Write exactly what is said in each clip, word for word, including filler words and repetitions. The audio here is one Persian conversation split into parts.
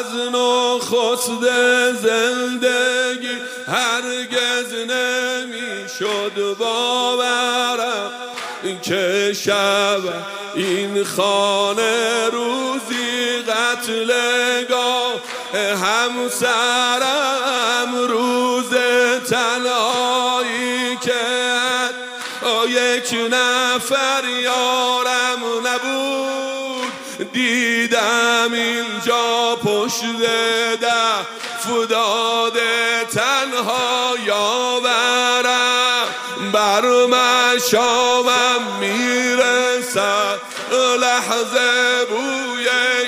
نخست زندگی هرگز نمیشد باورم که شب این خانه روزی قتلگاه همسرم، روز تنهایی که یک نفر یارم نبود. دیدم اینجا پشت دف داده تنها یاورم، بر مشامم میرسد لحظه بوی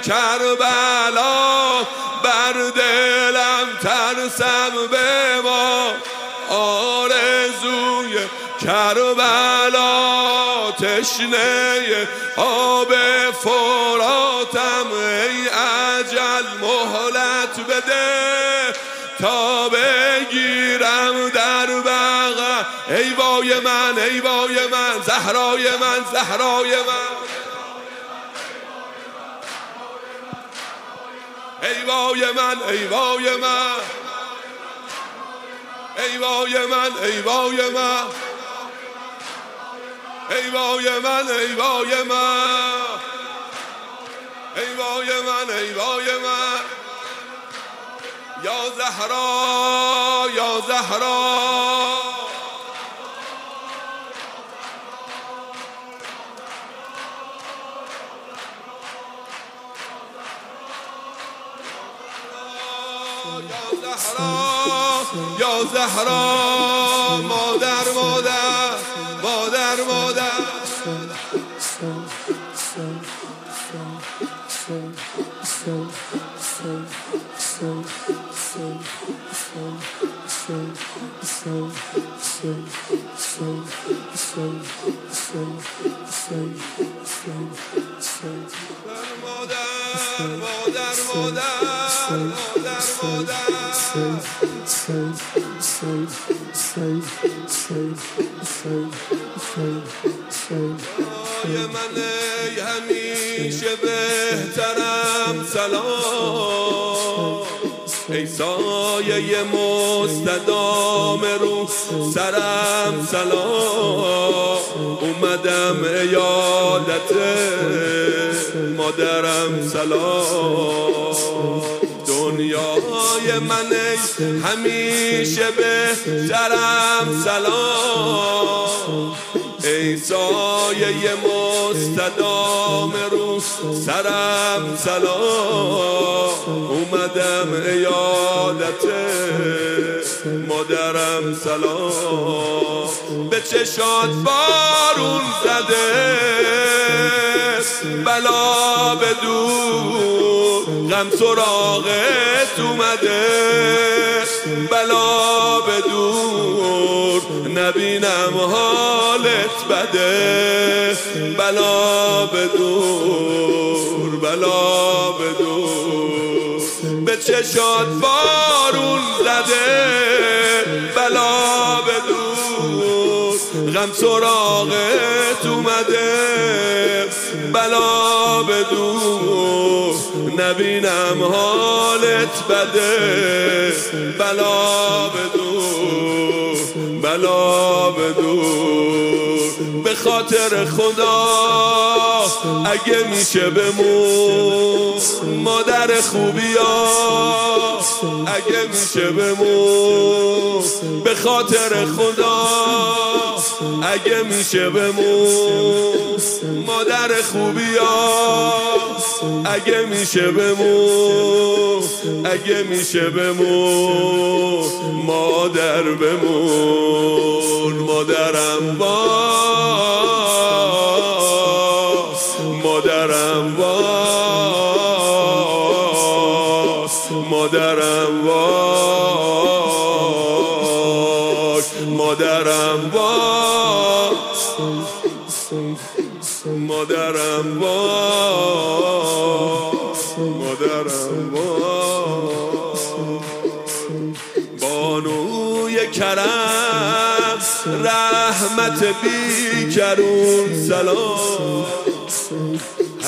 کربلا، بر دلم ترسم به ما آرزوی کربلا، تشنه آب فراتم ای اجل مهلت بده تا بگیرم در بغل. ای وای من ای وای من زهرای من زهرای من، ای وای من ای وای من ای وای من ای وای من ای وای من ای وای من ای وای من ای وای من، یا زهرا یا زهرا یا زهرا، مادر مادر مادر مادر من همیشه بهترم سلام، ای سایه مستدام رو سرم سلام، اومدم عیادت مادرم سلام، دنیای من همیشه بهترم سلام، ای سایه مستدام رو سرم سلام، اومدم عیادت مادرم سلام، به چشات بارون زده بلا به دور، غم سراغت اومده بلا به دور، نبینم حالت بده بلا به دور بلا به دور، به چشات بارون زده بلا به دور، غم سراغت اومده بلا به دور، نبینم حالت بده بلا به دور بلا به دور، به خاطر خدا اگه میشه بمون مادر خوبیا، اگه میشه بمون به خاطر خدا، اگه میشه بمون مادر خوبیا، اگه میشه بمون اگه میشه بمون مادر بمون، مادرم باز مادرم باز مادرم باز مادرم باز مادرم باز مادرم باز، بانوی کرم رحمت بی کرون سلام،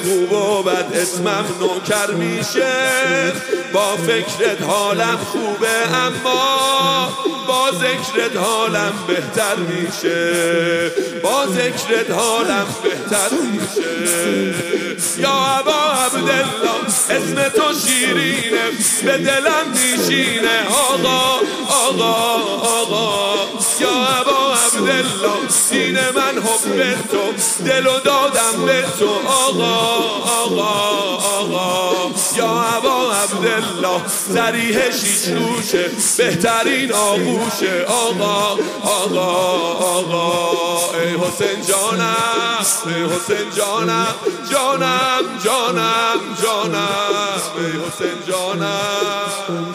خوب و بد اسمم نوکر میشه. با فکرت حالم خوبه اما با ذکرت حالم بهتر میشه. با ذکرت حالم بهتر میشه. یا ابا عبدالله اسم تو شیرینه به دلم میشینه. آقا آقا آقا یا ابا عبدالله دین من حب تو دلو دادم به تو. آقا آقا آقا یا ابا عبدالله صریح شیشلوشه بهترین آغوشه. آقا آقا آقا ای حسین جانم ای حسین جانم جانم جانم جانم ای حسین جانم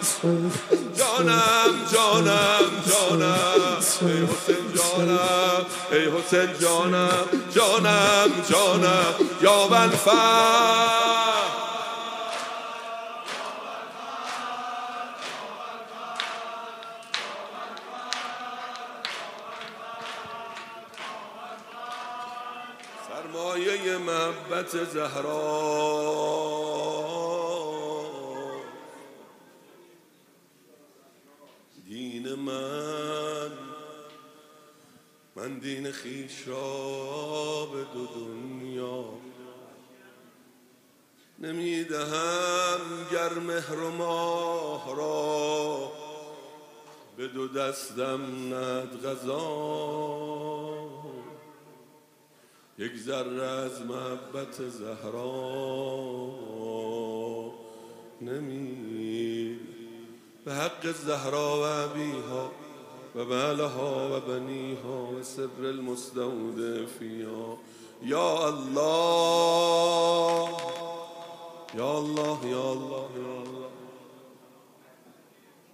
جانم جانم جانم ای حسین جانم ای حسین جانم جانم جانم یا بلفر. سرمایه محبت زهرا دین من، من دین خویش را به دو دنیا نمیدهم گر مهر و ماه را به دو دستم ند غذا. یک ذره از محبت زهرا نمی به حق زهرا و ابیها و بعلها و بنیها و سر المستودع فیها. یا الله یا الله یا الله یا الله